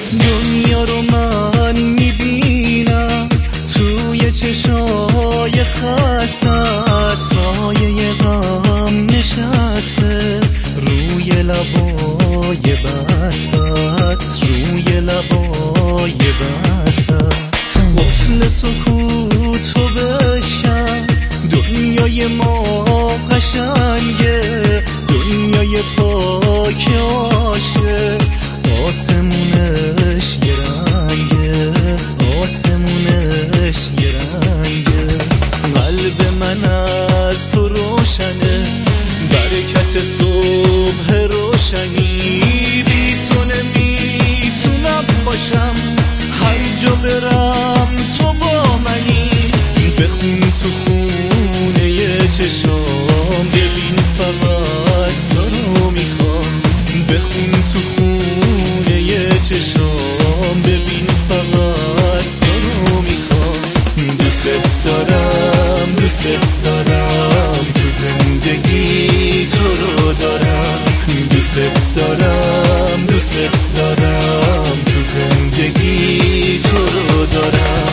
دنیا رو من میبینم توی چشای خستت، سایه غم نشسته روی لبای بستت، روی لبای بستت. قفل سکوتو بشکن، دنیای ما قشنگه، دنیای پاک عاشق، آسمونش یه رنگه، آسمونش یه رنگه. قلب من از تو روشنه، برکت صبح روشنی، بی تو نمیتونم باشم، هر جا برم تو با منی. بخون تو خونه چشام، ببین فقط تو رو میخوام. بخون تو خونه چشام، ببین فقط تو رو میخوام. دوست دارم، دوست دارم، تو زندگی تو رو دارم. دوست دارم، دوست دارم، تو زندگی تو رو دارم.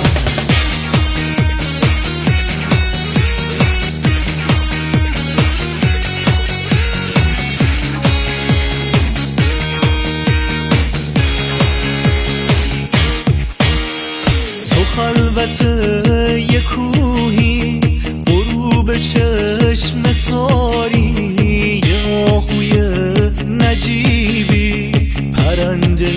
خلوت یه کوهی، غروب چشم ساری، یه آهوی نجیبی، پرنده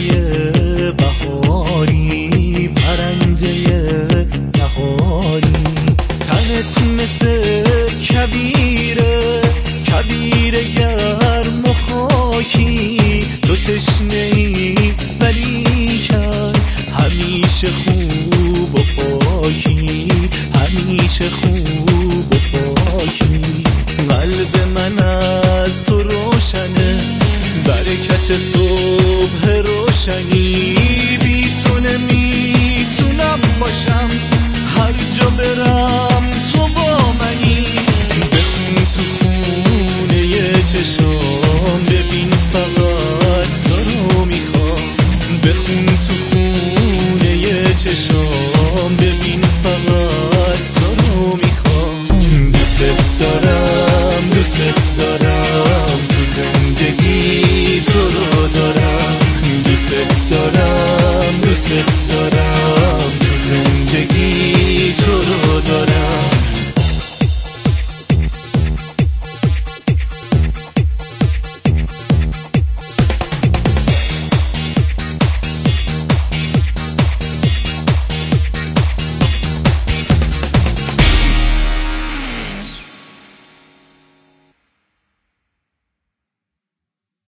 بهاری، پرنده بهاری. تنت مثل کبیره، کبیره گرم و خاکی، تو تشنه‌ای ولی کن همیشه خوب و پاکی، همیشه خوب و پاکی. قلب من از تو روشنه، برکت صبح روشنی، بی تو نمیتونم باشم، هر جا برم تو با منی. بخون تو خونه چشام، ببین فقط تو رو میخوام. بخون تو خونه چشام، ببین فقط تو رو میخوام. دوست دارم، دوست دارم، تو زندگی تو رو دارم. دوست دارم، دوست دارم،